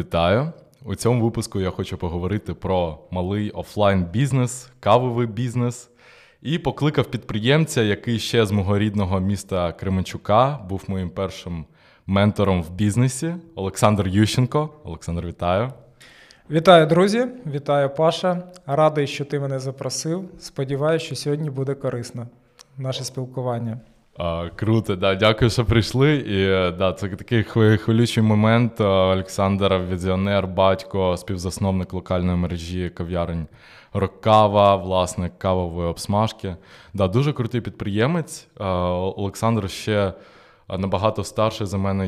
Вітаю! У цьому випуску я хочу поговорити про малий офлайн-бізнес, кавовий бізнес. І покликав підприємця, який ще з мого рідного міста Кременчука був моїм першим ментором в бізнесі, Олександр Ющенко. Олександр, вітаю! Вітаю, друзі! Вітаю, Паша! Радий, що ти мене запросив. Сподіваюся, що сьогодні буде корисно наше спілкування. Круто, да, дякую, що прийшли. І це такий хвилюючий момент. Олександр – візіонер, батько, співзасновник локальної мережі кав'ярень «Рок-Кава», власник кавової обсмажки. Дуже крутий підприємець. Олександр ще набагато старший за мене.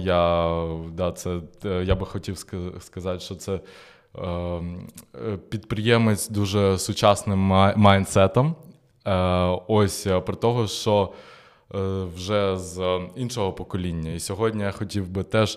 Я би хотів сказати, що це підприємець дуже сучасним майндсетом. Ось при того, що вже з іншого покоління. І сьогодні я хотів би теж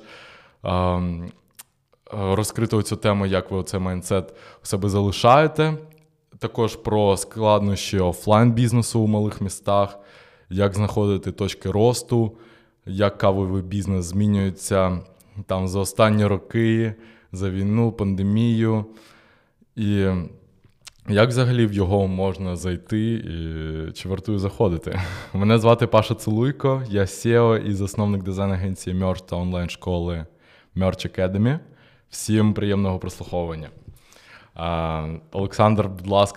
розкрити цю тему, як ви цей майндсет у себе залишаєте. Також про складнощі офлайн-бізнесу у малих містах, як знаходити точки росту, як кавовий бізнес змінюється за останні роки, за війну, пандемію. І як взагалі в його можна зайти і чи вартує заходити? Мене звати Паша Цилуйко, я SEO і засновник дизайн-агенції Merch та онлайн-школи Merch Academy. Всім приємного прослуховування. Олександр, будь ласка,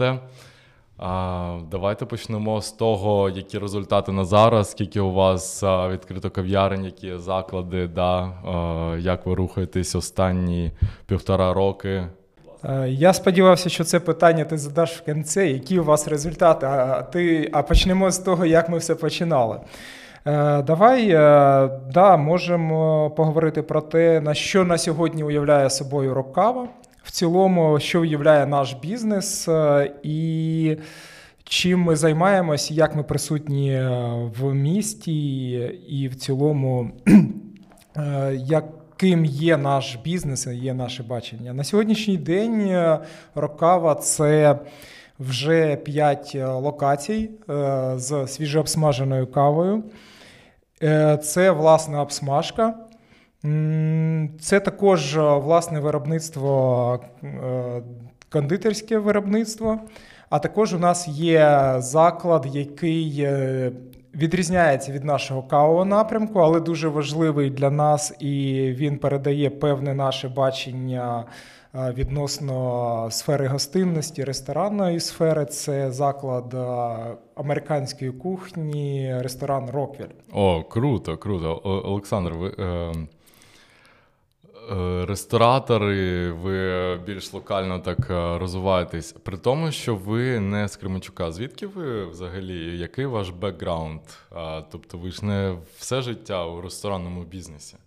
давайте почнемо з того, які результати на зараз, скільки у вас відкрито кав'ярень, які заклади, як ви рухаєтесь останні 1,5 роки. Я сподівався, що це питання ти задаш в кінці. Які у вас результати? А почнемо з того, як ми все починали. Можемо поговорити про те, на що на сьогодні уявляє собою «Рок-Кава», в цілому, що уявляє наш бізнес і чим ми займаємось, як ми присутні в місті і в цілому, яким є наш бізнес, є наше бачення. На сьогоднішній день «Рок-Кава» – це вже 5 локацій з свіжообсмаженою кавою. Це власна обсмажка. Це також власне виробництво, кондитерське виробництво. А також у нас є заклад, який відрізняється від нашого кавового напрямку, але дуже важливий для нас, і він передає певне наше бачення відносно сфери гостинності, ресторанної сфери. Це заклад американської кухні, ресторан «Роквіль». О, круто. Олександр, ви ресторатори, ви більш локально так розвиваєтесь. При тому, що ви не з Кременчука. Звідки ви взагалі? Який ваш бекграунд? Тобто ви ж не все життя у ресторанному бізнесі.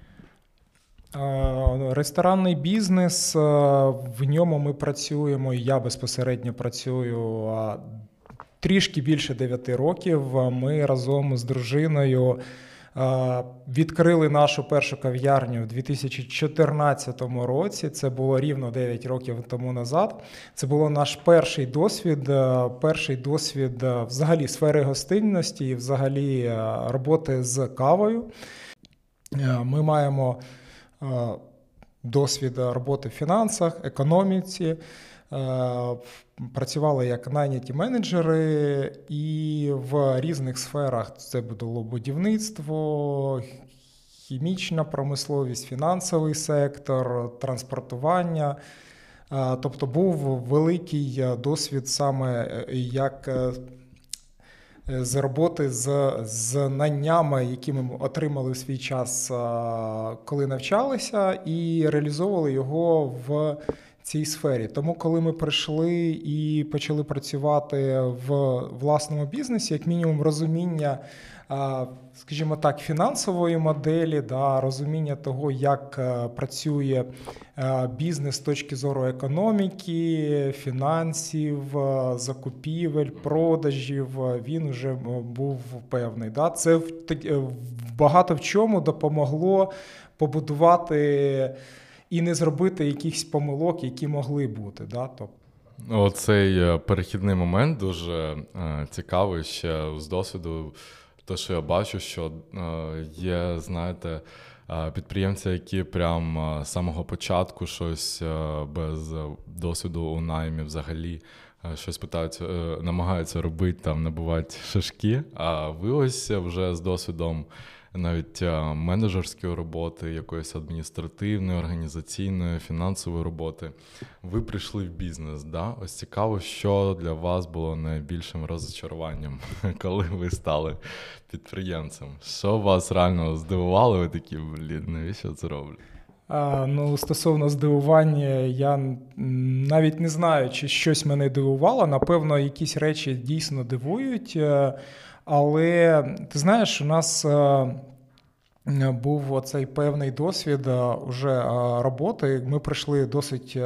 Ресторанний бізнес, в ньому ми працюємо, я безпосередньо працюю трішки більше 9 років. Ми разом з дружиною відкрили нашу першу кав'ярню в 2014 році. Це було рівно 9 років тому назад. Це був наш перший досвід взагалі сфери гостинності і взагалі роботи з кавою. Ми маємо досвід роботи в фінансах, економіці, працювали як найняті менеджери і в різних сферах. Це було будівництво, хімічна промисловість, фінансовий сектор, транспортування. Тобто був великий досвід саме як з роботи з знаннями, які ми отримали в свій час, коли навчалися, і реалізовували його в цій сфері. Тому, коли ми прийшли і почали працювати в власному бізнесі, як мінімум розуміння, скажімо так, фінансової моделі, розуміння того, як працює бізнес з точки зору економіки, фінансів, закупівель, продажів, він вже був певний. Це багато в чому допомогло побудувати і не зробити якихось помилок, які могли бути. Оцей перехідний момент дуже цікавий ще з досвіду. Те, що я бачу, що є, знаєте, підприємці, які прям з самого початку щось без досвіду у наймі взагалі щось намагаються робити, там набувати шишки, а ви ось вже з досвідом навіть менеджерської роботи, якоїсь адміністративної, організаційної, фінансової роботи. Ви прийшли в бізнес, да? Ось цікаво, що для вас було найбільшим розчаруванням, коли ви стали підприємцем? Що вас реально здивувало? Ви такі, навіщо це роблю? Стосовно здивування, я навіть не знаю, чи щось мене дивувало. Напевно, якісь речі дійсно дивують. Але, ти знаєш, у нас був оцей певний досвід уже роботи. Ми прийшли досить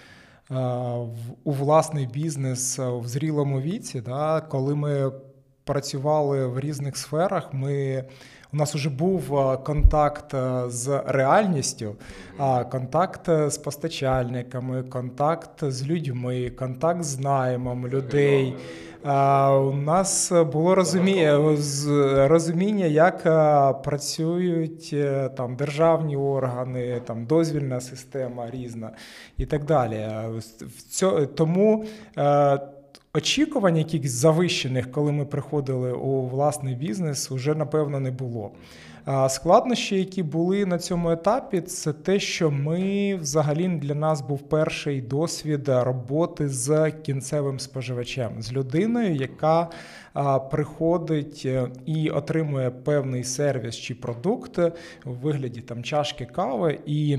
у власний бізнес в зрілому віці. Да? Коли ми працювали в різних сферах, у нас вже був контакт з реальністю, контакт з постачальниками, контакт з людьми, контакт з наймом людей. У нас було розуміння, як працюють там державні органи, там дозвільна система різна і так далі. Тому очікувань якихось завищених, коли ми приходили у власний бізнес, вже, напевно, не було. Складнощі, які були на цьому етапі, це те, що взагалі для нас був перший досвід роботи з кінцевим споживачем, з людиною, яка приходить і отримує певний сервіс чи продукт у вигляді там чашки кави, і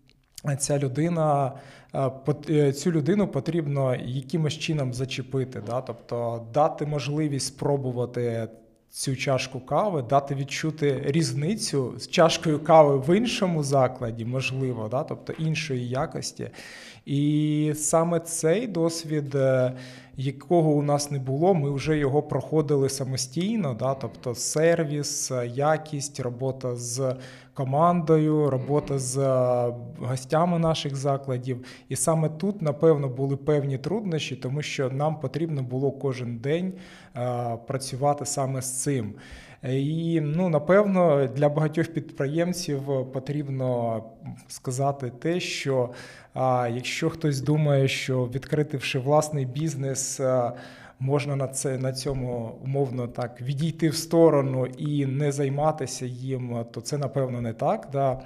цю людину потрібно якимось чином зачепити, да? Тобто дати можливість спробувати цю чашку кави, дати відчути різницю з чашкою кави в іншому закладі, можливо, да? Тобто іншої якості. І саме цей досвід, якого у нас не було, ми вже його проходили самостійно, да? Тобто сервіс, якість, робота з командою, робота з гостями наших закладів. І саме тут, напевно, були певні труднощі, тому що нам потрібно було кожен день працювати саме з цим. І, напевно, для багатьох підприємців потрібно сказати те, що якщо хтось думає, що відкривши власний бізнес, можна на цьому, умовно так, відійти в сторону і не займатися їм, то це, напевно, не так. Да?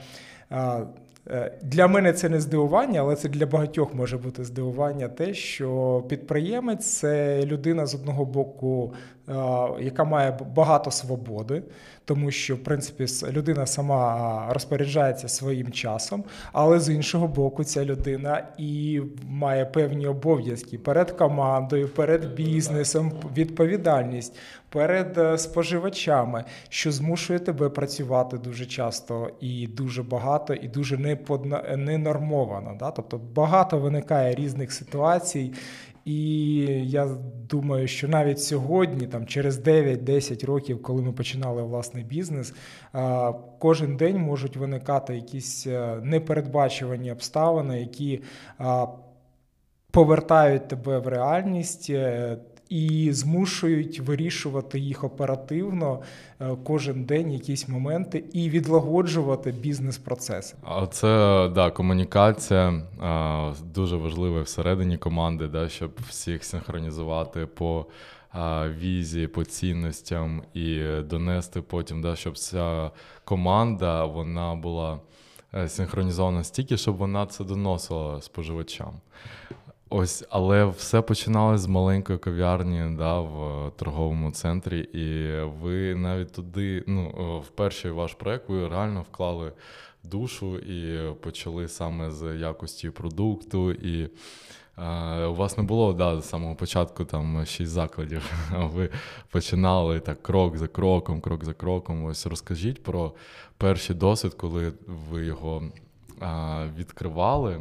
Для мене це не здивування, але це для багатьох може бути здивування те, що підприємець – це людина з одного боку, яка має багато свободи, тому що, в принципі, людина сама розпоряджається своїм часом, але з іншого боку ця людина і має певні обов'язки перед командою, перед бізнесом, відповідальність перед споживачами, що змушує тебе працювати дуже часто і дуже багато, і дуже ненормовано. Да? Тобто багато виникає різних ситуацій, і я думаю, що навіть сьогодні, там, через 9-10 років, коли ми починали власний бізнес, кожен день можуть виникати якісь непередбачувані обставини, які повертають тебе в реальність і змушують вирішувати їх оперативно кожен день якісь моменти і відлагоджувати бізнес-процеси. А це, да, комунікація дуже важлива всередині команди, да, щоб всіх синхронізувати по візії, по цінностям і донести потім, да, щоб вся команда, вона була синхронізована стільки, щоб вона це доносила споживачам. Ось, але все починалось з маленької кав'ярні, да, в торговому центрі, і ви навіть туди, в перший ваш проєкт ви реально вклали душу і почали саме з якості продукту, і у вас не було, да, з самого початку там 6 закладів, ви починали так крок за кроком. Ось розкажіть про перший досвід, коли ви його відкривали.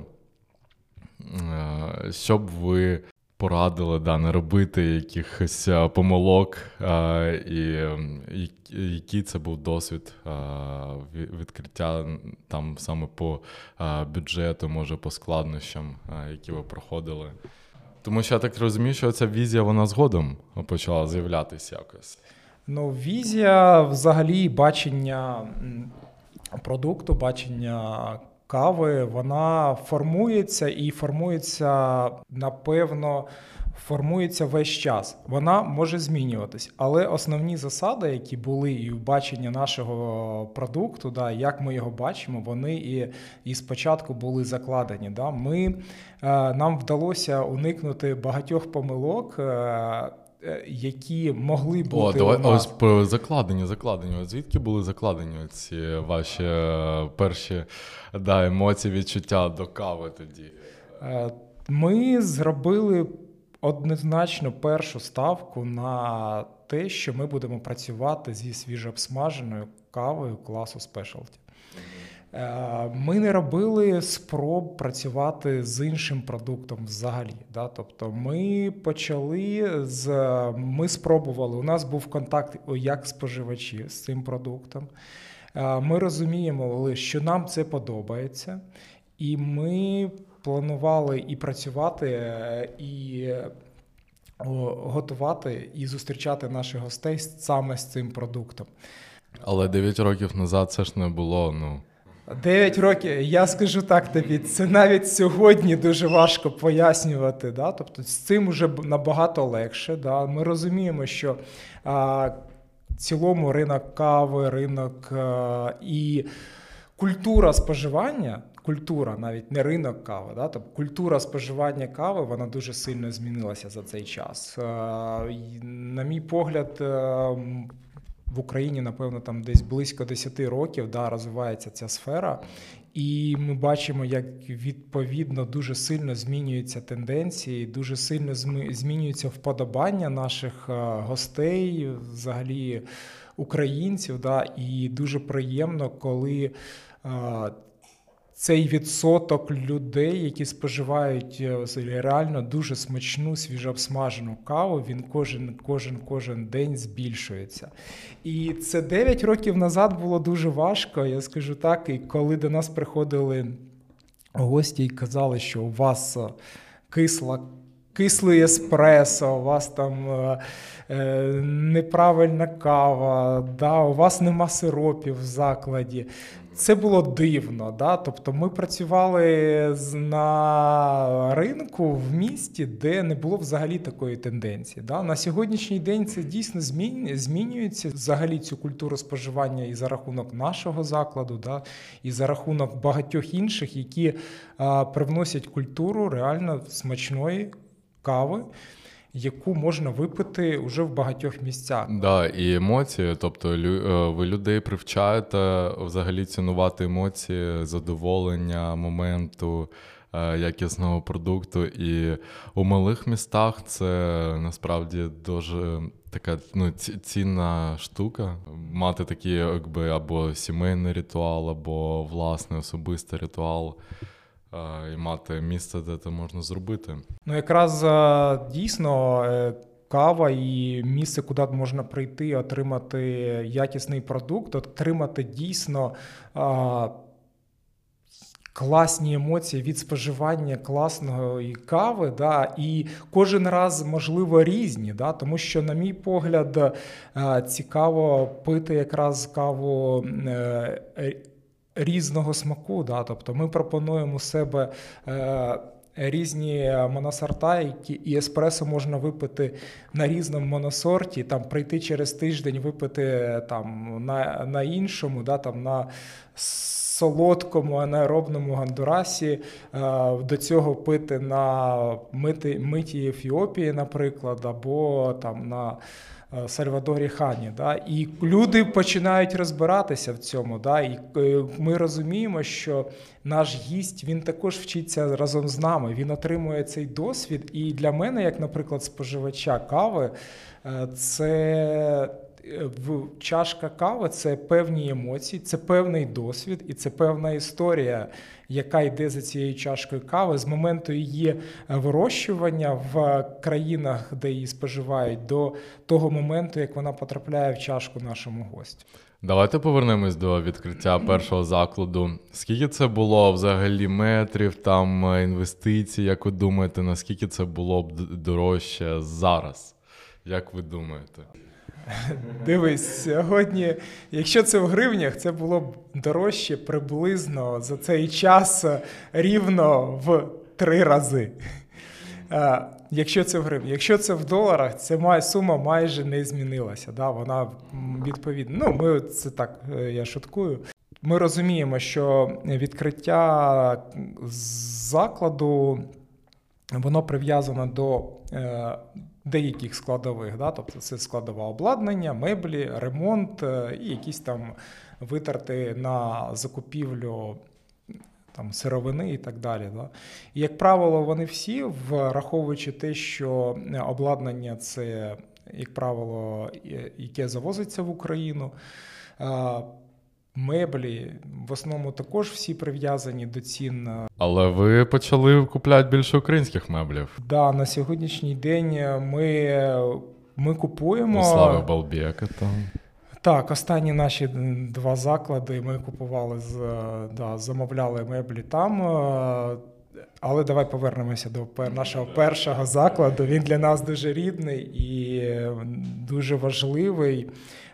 Щоб ви порадили, да, не робити якихось помилок, і який це був досвід відкриття там саме по бюджету, може по складнощам, які ви проходили. Тому що я так розумію, що ця візія, вона згодом почала з'являтися якось. Візія, взагалі, бачення продукту, бачення кави, вона формується, напевно, весь час. Вона може змінюватись, але основні засади, які були і в баченні нашого продукту, да, як ми його бачимо, вони і спочатку були закладені. Да. Нам вдалося уникнути багатьох помилок, які могли бути у нас. Ось про закладені. Звідки були закладені ці ваші перші емоції, відчуття до кави тоді? Ми зробили однозначно першу ставку на те, що ми будемо працювати зі свіжообсмаженою кавою класу Specialty. Ми не робили спроб працювати з іншим продуктом взагалі. Да? Тобто ми спробували, у нас був контакт як споживачі з цим продуктом. Ми розуміємо, що нам це подобається, і ми планували і працювати, і готувати, і зустрічати наших гостей саме з цим продуктом. Але 9 років назад це ж не було, 9 років, я скажу так тобі, це навіть сьогодні дуже важко пояснювати. Да? Тобто з цим вже набагато легше. Да? Ми розуміємо, що в цілому ринок кави, ринок і культура споживання, навіть не ринок кави, да? Тобто культура споживання кави, вона дуже сильно змінилася за цей час. На мій погляд, в Україні, напевно, там десь близько 10 років розвивається ця сфера, і ми бачимо, як відповідно дуже сильно змінюються тенденції, дуже сильно змінюються вподобання наших гостей, взагалі українців, і дуже приємно, коли цей відсоток людей, які споживають реально дуже смачну, свіжообсмажену каву, він кожен день збільшується. І це 9 років назад було дуже важко, я скажу так, і коли до нас приходили гості і казали, що у вас кислий еспресо, у вас там неправильна кава, у вас нема сиропів в закладі. Це було дивно. Да? Тобто ми працювали на ринку в місті, де не було взагалі такої тенденції. Да? На сьогоднішній день це дійсно змінюється. Взагалі цю культуру споживання і за рахунок нашого закладу, і за рахунок багатьох інших, які привносять культуру реально смачної кави, яку можна випити вже в багатьох місцях. І емоції, тобто ви людей привчаєте взагалі цінувати емоції, задоволення моменту, якісного продукту. І у малих містах це насправді дуже така цінна штука. Мати такий або сімейний ритуал, або власний особистий ритуал. І мати місце, де це можна зробити. Якраз дійсно кава і місце, куди можна прийти, отримати якісний продукт, отримати дійсно класні емоції від споживання класної кави, і кожен раз, можливо, різні, тому що, на мій погляд, цікаво пити якраз каву різного смаку, тобто ми пропонуємо у себе різні моносорта, і еспресо можна випити на різному моносорті, прийти через тиждень, випити на іншому, на солодкому анаеробному Гондурасі, до цього пити на митій Ефіопії, наприклад, або на Сальвадорі Хані. І люди починають розбиратися в цьому. І ми розуміємо, що наш гість, він також вчиться разом з нами, він отримує цей досвід. І для мене, як, наприклад, споживача кави, це чашка кави – це певні емоції, це певний досвід і це певна історія, яка йде за цією чашкою кави з моменту її вирощування в країнах, де її споживають, до того моменту, як вона потрапляє в чашку нашому гостю. Давайте повернемось до відкриття першого закладу. Скільки це було взагалі метрів, інвестицій, як ви думаєте, наскільки це було б дорожче зараз? Як ви думаєте? Дивись, сьогодні, якщо це в гривнях, це було б дорожче приблизно за цей час рівно в 3 рази. Якщо це в гривні. Якщо це в доларах, сума майже не змінилася. Да? Вона відповідна. Це так, я шуткую. Ми розуміємо, що відкриття закладу, воно прив'язано до деяких складових. Да? Тобто це складове обладнання, меблі, ремонт і якісь там витрати на закупівлю там сировини і так далі. Да? І, як правило, вони всі, враховуючи те, що обладнання – це, як правило, яке завозиться в Україну, меблі, в основному також всі прив'язані до цін. Але ви почали купляти більше українських меблів. Да, на сьогоднішній день ми купуємо. У Слави Балбека там. Так, останні наші 2 заклади ми купували, замовляли меблі там. Але давай повернемося до нашого першого закладу. Він для нас дуже рідний і дуже важливий.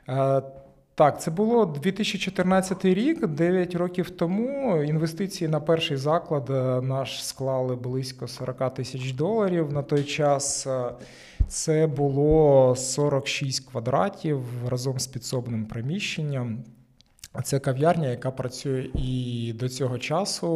Так, це було 2014 рік, 9 років тому. Інвестиції на перший заклад наш склали близько $40 тисяч. На той час це було 46 квадратів разом з підсобним приміщенням. Це кав'ярня, яка працює і до цього часу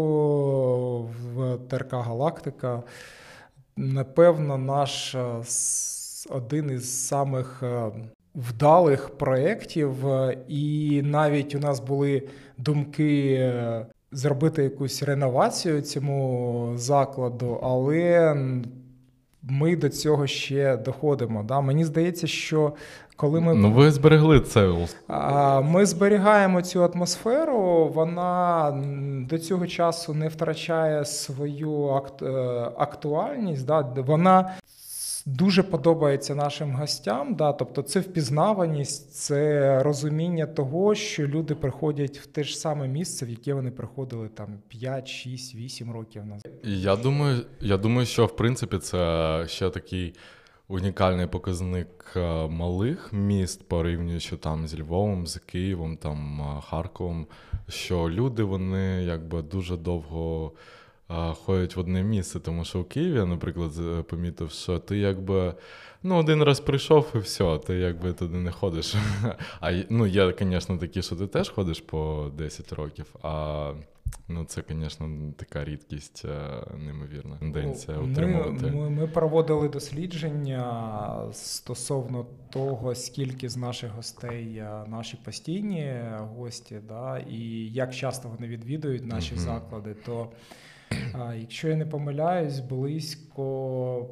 в ТРК «Галактика». Напевно, наш один із самих вдалих проєктів, і навіть у нас були думки зробити якусь реновацію цьому закладу, але ми до цього ще доходимо. Да? Мені здається, що коли ми... ви зберегли це. Ми зберігаємо цю атмосферу, вона до цього часу не втрачає свою актуальність. Да? Вона дуже подобається нашим гостям, да, тобто це впізнаваність, це розуміння того, що люди приходять в те ж саме місце, в яке вони приходили там 5, 6, 8 років назад. Я думаю, що в принципі це ще такий унікальний показник малих міст, порівнюючи там з Львовом, з Києвом, там Харковом, що люди, вони якби дуже довго ходять в одне місце, тому що у Києві, я, наприклад, помітив, що ти якби, один раз прийшов і все, ти якби туди не ходиш. Є, звісно, такі, що ти теж ходиш по 10 років, це, звісно, така рідкість, неймовірна тенденція утримувати. Ми проводили дослідження стосовно того, скільки з наших гостей наші постійні гості, да, і як часто вони відвідують наші заклади, то якщо я не помиляюсь, близько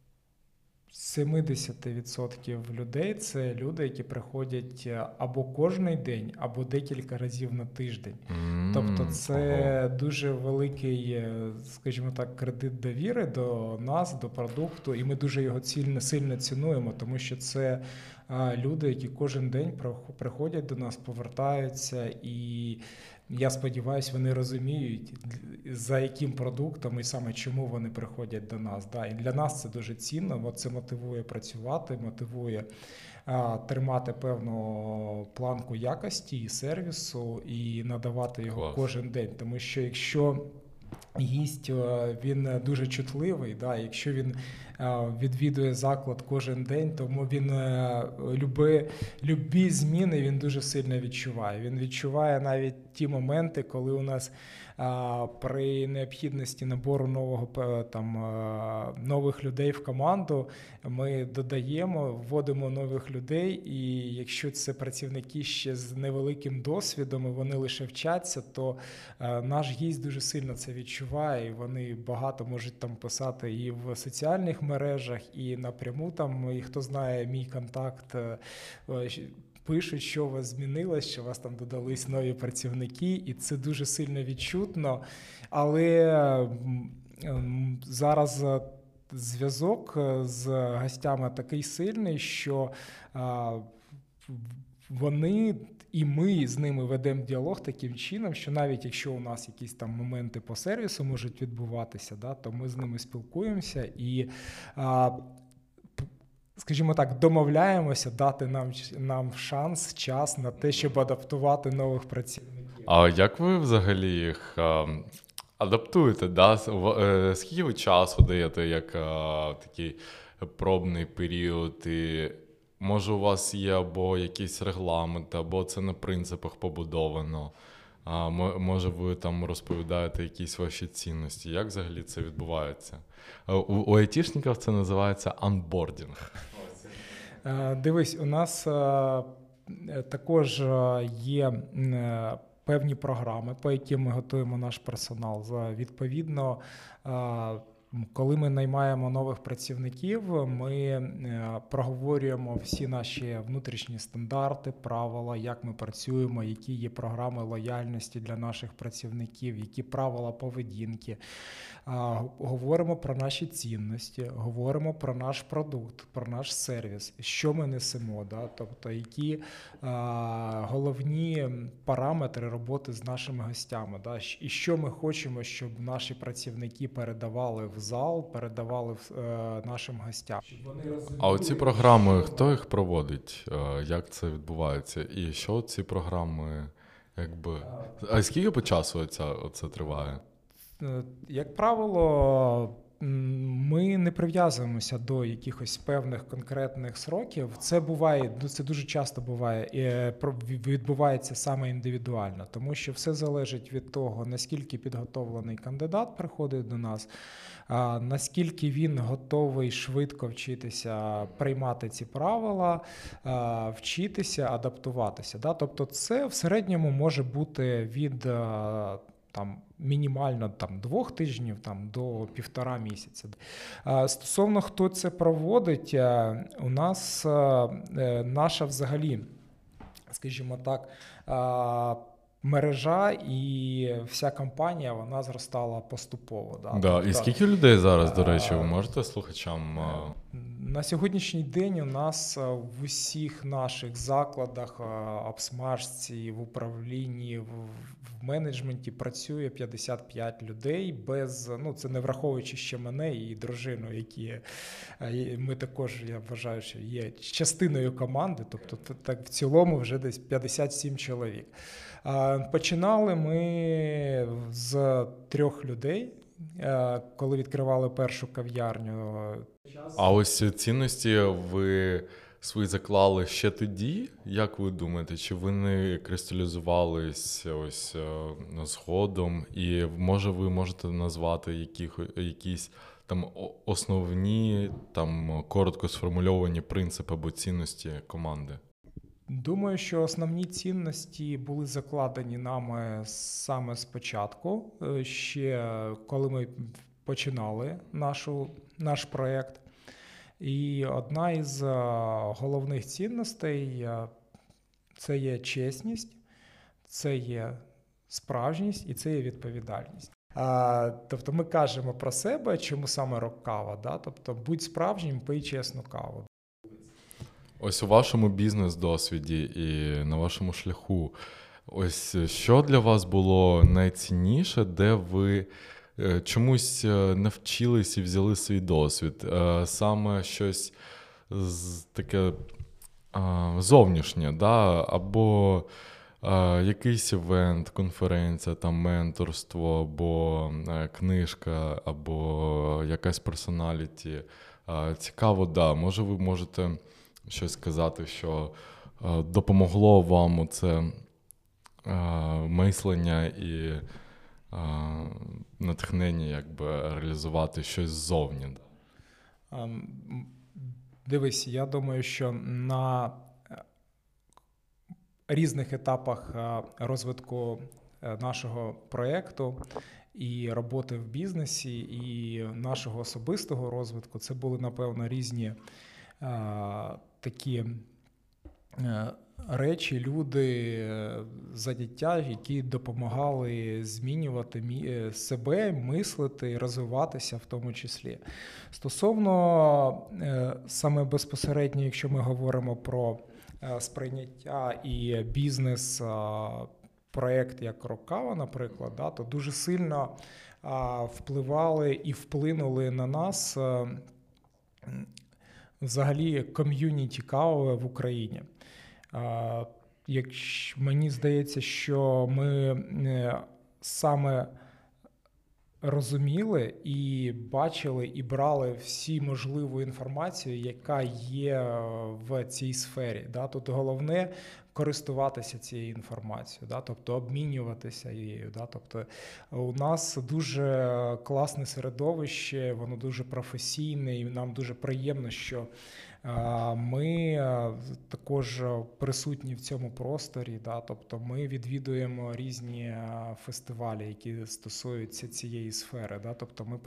70% людей – це люди, які приходять або кожний день, або декілька разів на тиждень. Тобто це дуже великий, скажімо так, кредит довіри до нас, до продукту, і ми дуже його сильно цінуємо, тому що це люди, які кожен день приходять до нас, повертаються, і я сподіваюся, вони розуміють, за яким продуктом і саме чому вони приходять до нас. Да. І для нас це дуже цінно, бо це мотивує працювати, мотивує тримати певну планку якості і сервісу і надавати його кожен день. Тому що якщо гість, він дуже чутливий, да, якщо він відвідує заклад кожен день, тому він любі зміни він дуже сильно відчуває. Він відчуває навіть ті моменти, коли у нас при необхідності набору нових людей в команду ми додаємо, вводимо нових людей, і якщо це працівники ще з невеликим досвідом, і вони лише вчаться, то наш гість дуже сильно це відчуває, і вони багато можуть там писати і в соціальних мережах, і напряму там, і хто знає мій контакт, пишуть, що у вас змінилось, що у вас там додались нові працівники, і це дуже сильно відчутно. Але зараз зв'язок з гостями такий сильний, що вони і ми з ними ведемо діалог таким чином, що навіть якщо у нас якісь там моменти по сервісу можуть відбуватися, да, то ми з ними спілкуємося і скажімо так, домовляємося дати нам шанс, час на те, щоб адаптувати нових працівників. А як ви взагалі їх адаптуєте? Да? Скільки ви часу даєте як такий пробний період? І може у вас є або якийсь регламент, або це на принципах побудовано? Може ви там розповідаєте якісь ваші цінності? Як взагалі це відбувається? У айтішників це називається анбордінг. Дивись, у нас також є певні програми, по яким ми готуємо наш персонал. Відповідно, коли ми наймаємо нових працівників, ми проговорюємо всі наші внутрішні стандарти, правила, як ми працюємо, які є програми лояльності для наших працівників, які правила поведінки. Говоримо про наші цінності, говоримо про наш продукт, про наш сервіс, що ми несемо, да? Тобто які головні параметри роботи з нашими гостями, да? І що ми хочемо, щоб наші працівники передавали в зал, передавали нашим гостям. А оці програми, хто їх проводить? Як це відбувається? І що ці програми, А скільки по часу це триває? Як правило, ми не прив'язуємося до якихось певних конкретних сроків. Це буває, це дуже часто буває, і відбувається саме індивідуально, тому що все залежить від того, наскільки підготовлений кандидат приходить до нас, наскільки він готовий швидко вчитися, приймати ці правила, вчитися, адаптуватися. Тобто це в середньому може бути від мінімально 2 тижнів до 1,5 місяця. Стосовно хто це проводить, у нас наша взагалі, скажімо так, мережа і вся компанія, вона зростала поступово. Тобто, і скільки людей зараз, до речі, ви можете слухачам? На сьогоднішній день у нас в усіх наших закладах, обсмажці, в управлінні, в менеджменті працює 55 людей це не враховуючи ще мене і дружину, які ми також, я вважаю, що є частиною команди, тобто так в цілому вже десь 57 чоловік. Починали ми з 3 людей, коли відкривали першу кав'ярню. А ось цінності ви свої заклали ще тоді? Як ви думаєте, чи вони кристалізувались ось згодом? І може ви можете назвати якісь там основні, коротко сформульовані принципи або цінності команди? Думаю, що основні цінності були закладені нами саме спочатку, ще коли ми починали наш проєкт. І одна із головних цінностей – це є чесність, це є справжність і це є відповідальність. Тобто ми кажемо про себе, чому саме рок-кава, да? Тобто будь справжнім, пий чесну каву. Ось у вашому бізнес-досвіді і на вашому шляху, ось що для вас було найцінніше, де ви чомусь навчились і взяли свій досвід? Саме щось таке зовнішнє, да? Або якийсь івент, конференція, менторство, або книжка, або якась персоналіті. Цікаво, да. Може ви можете щось сказати, що допомогло вам оце мислення і натхнення реалізувати щось ззовні? Дивись, я думаю, що на різних етапах розвитку нашого проєкту і роботи в бізнесі, і нашого особистого розвитку це були, напевно, різні такі речі, люди, заняття, які допомагали змінювати себе, мислити, розвиватися в тому числі. Стосовно саме безпосередньо, якщо ми говоримо про сприйняття і бізнес-проєкт як рок-кава, наприклад, да, то дуже сильно впливали і вплинули на нас взагалі ком'юніті кави в Україні. Мені здається, що ми саме розуміли і бачили, і брали всі можливу інформацію, яка є в цій сфері. Да? Тут головне користуватися цією інформацією, да? Тобто обмінюватися її. Да? Тобто у нас дуже класне середовище, воно дуже професійне, і нам дуже приємно, що ми також присутні в цьому просторі, да? Тобто ми відвідуємо різні фестивалі, які стосуються цієї сфери. Да? Тобто ми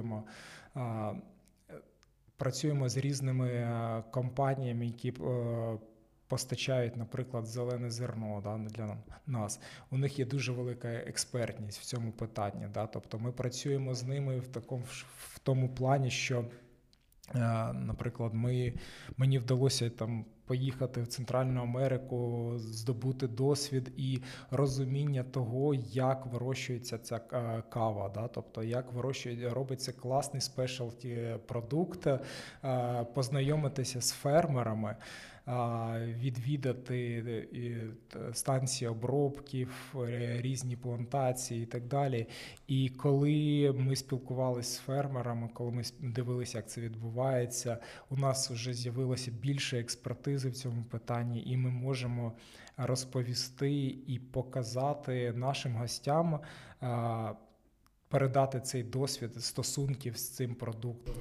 працюємо з різними компаніями, які постачають, наприклад, зелене зерно, да, для нас. У них є дуже велика експертність в цьому питанні. Да? Тобто ми працюємо з ними в тому плані, що, наприклад, мені вдалося там поїхати в Центральну Америку, здобути досвід і розуміння того, як вирощується ця кава, да? Тобто як робиться класний спешалті продукт, познайомитися з фермерами, відвідати станції обробків, різні плантації і так далі. І коли ми спілкувалися з фермерами, коли ми дивилися, як це відбувається, у нас вже з'явилося більше експертизи в цьому питанні, і ми можемо розповісти і показати нашим гостям, передати цей досвід стосунків з цим продуктом.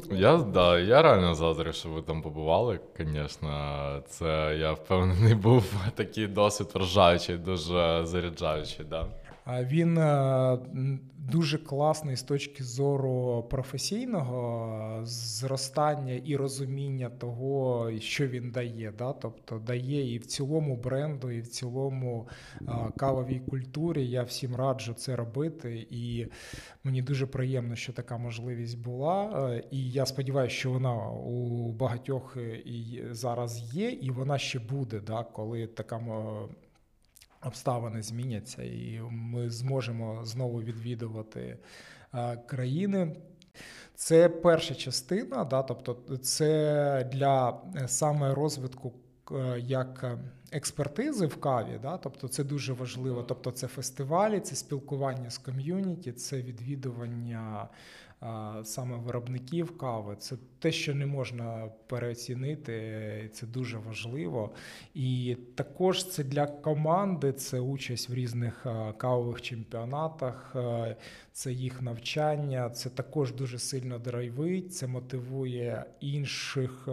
Я реально заздрю, що ви там побували, звісно. Це, я впевнений, був такий досвід вражаючий, дуже заряджаючий. Да. Він дуже класний з точки зору професійного зростання і розуміння того, що він дає. Да? Тобто дає і в цілому бренду, і в цілому кавовій культурі. Я всім раджу це робити, і мені дуже приємно, що така можливість була. І я сподіваюся, що вона у багатьох і зараз є, і вона ще буде, да? Коли така обставини зміняться, і ми зможемо знову відвідувати країни. Це перша частина, да, тобто це для саме розвитку як експертизи в каві, да, тобто це дуже важливо. Тобто це фестивалі, це спілкування з ком'юніті, це відвідування саме виробників кави. Це те, що не можна переоцінити, це дуже важливо. І також це для команди, це участь в різних кавових чемпіонатах, це їх навчання, це також дуже сильно драйвить, це мотивує інших,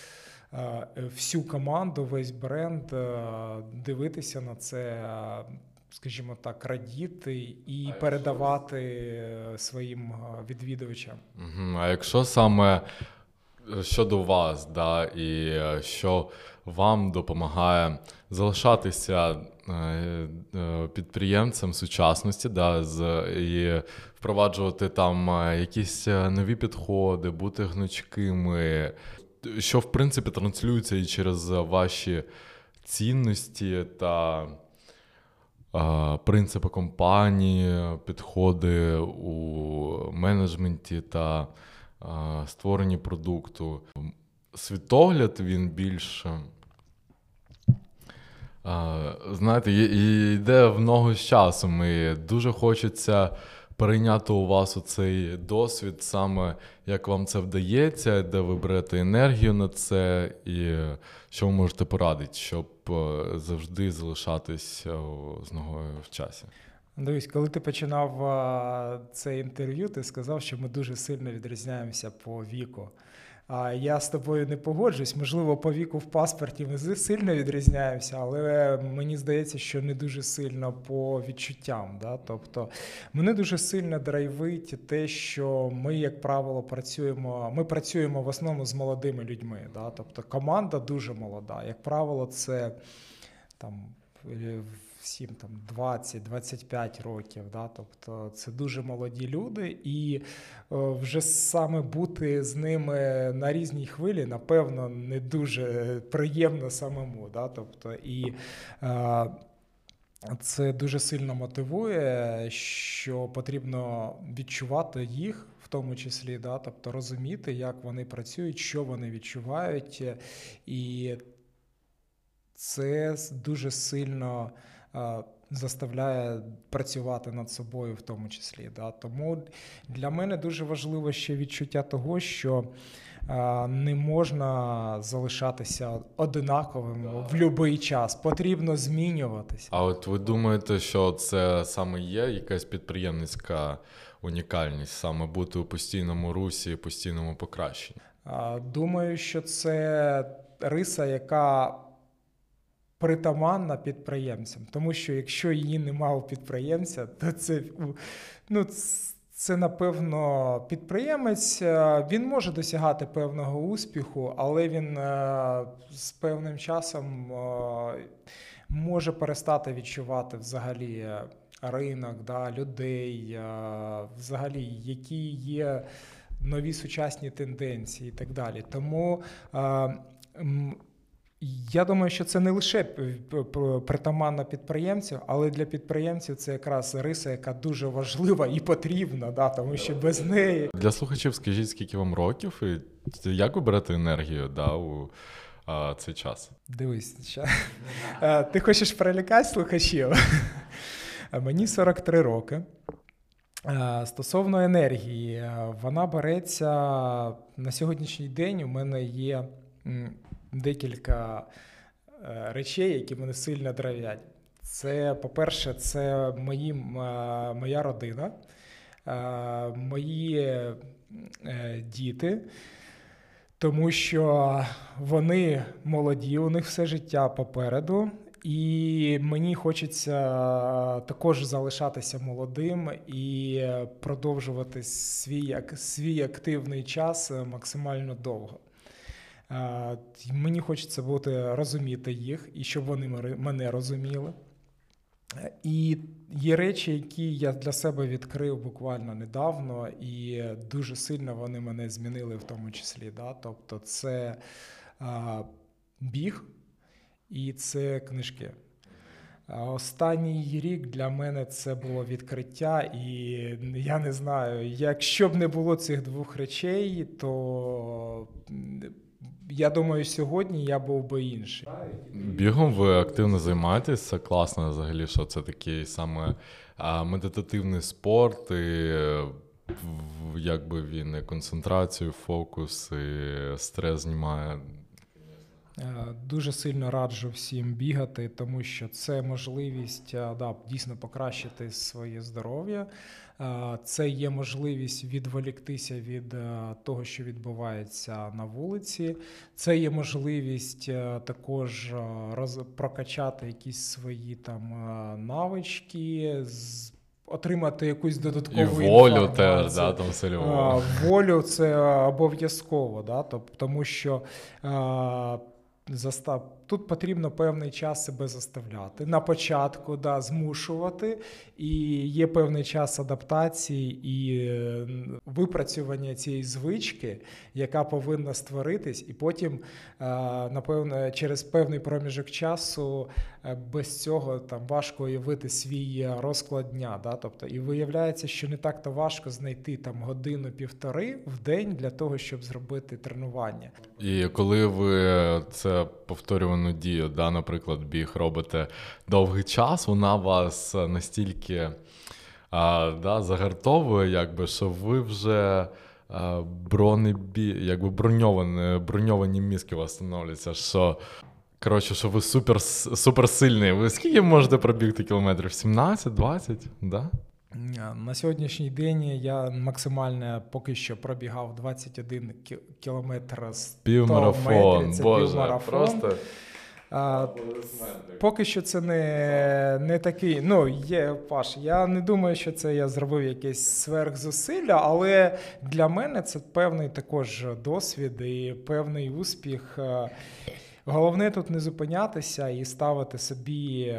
всю команду, весь бренд дивитися на це, скажімо так, радіти і передавати своїм відвідувачам. А якщо саме щодо вас, да, і що вам допомагає залишатися підприємцем сучасності, да, і впроваджувати там якісь нові підходи, бути гнучкими, що, в принципі, транслюється і через ваші цінності та принципи компанії, підходи у менеджменті та створенні продукту. Світогляд, він більш, знаєте, йде в ногу з часом, і дуже хочеться перейняти у вас оцей досвід, саме як вам це вдається, де ви берете енергію на це, і що ви можете порадити, щоб завжди залишатись з ногою в часі. Дивись, коли ти починав це інтерв'ю, ти сказав, що ми дуже сильно відрізняємося по віку. Я з тобою не погоджуюсь, можливо, по віку в паспорті ми сильно відрізняємося, але мені здається, що не дуже сильно по відчуттям. Да? Тобто мене дуже сильно драйвить те, що ми, як правило, працюємо в основному з молодими людьми. Да? Тобто команда дуже молода. Як правило, це там всім там 20-25 років, да? Тобто це дуже молоді люди, і вже саме бути з ними на різній хвилі, напевно, не дуже приємно самому. Да? Тобто, і Це дуже сильно мотивує, що потрібно відчувати їх, в тому числі, да, тобто розуміти, як вони працюють, що вони відчувають, і це дуже сильно заставляє працювати над собою в тому числі. Да. Тому для мене дуже важливо ще відчуття того, що не можна залишатися одинаковим в будь-який час, потрібно змінюватися. А от ви думаєте, що це саме є якась підприємницька унікальність, саме бути у постійному русі, постійному покращенні? Думаю, що це риса, яка притаманна підприємцям, тому що якщо її немає у підприємця, то це, напевно, підприємець, він може досягати певного успіху, але він з певним часом може перестати відчувати взагалі ринок, да, людей, взагалі, які є нові сучасні тенденції і так далі. Тому я думаю, що це не лише притаманно підприємців, але для підприємців це якраз риса, яка дуже важлива і потрібна, да, тому що без неї... Для слухачів скажіть, скільки вам років і як ви берете енергію, да, у цей час? Дивись, ти хочеш перелякати слухачів? Мені 43 роки. Стосовно енергії, вона береться на сьогоднішній день. У мене є декілька речей, які мене сильно драйвять. Це, по-перше, це моя родина, мої діти, тому що вони молоді, у них все життя попереду, і мені хочеться також залишатися молодим і продовжувати свій активний час максимально довго. Мені хочеться розуміти їх, і щоб вони мене розуміли. І є речі, які я для себе відкрив буквально недавно, і дуже сильно вони мене змінили в тому числі. Да? Тобто це біг і це книжки. Останній рік для мене це було відкриття, і я не знаю, якщо б не було цих двох речей, то... Я думаю, сьогодні я був би інший. Бігом ви активно займаєтесь, це класно взагалі, що це такий саме медитативний спорт, і якби він і концентрацію, фокус, і стрес знімає. Дуже сильно раджу всім бігати, тому що це можливість дійсно покращити своє здоров'я. Це є можливість відволіктися від того, що відбувається на вулиці. Це є можливість також прокачати якісь свої там навички, отримати якусь додаткову інформацію. І волю теж, да, там сильно. Волю – це обов'язково, да, тому що тут потрібно певний час себе заставляти. На початку, змушувати, і є певний час адаптації і випрацювання цієї звички, яка повинна створитись, і потім, напевно, через певний проміжок часу без цього там важко уявити свій розклад дня. Да? Тобто, і виявляється, що не так-то важко знайти там годину-півтори в день для того, щоб зробити тренування. І коли ви це повторювану дію, да, наприклад, біг робите довгий час, вона вас настільки загартовує, якби, що ви вже броньовані мізки у вас становляться, що, коротше, що ви супер сильний. Ви скільки можете пробігти кілометрів? 17-20, да? На сьогоднішній день я максимально поки що пробігав 21 кілометр 100 метрів. Це півмарафон. Просто... Поки що це не такий, Паш, я не думаю, що це я зробив якесь сверхзусилля, але для мене це певний також досвід і певний успіх. Головне тут не зупинятися і ставити собі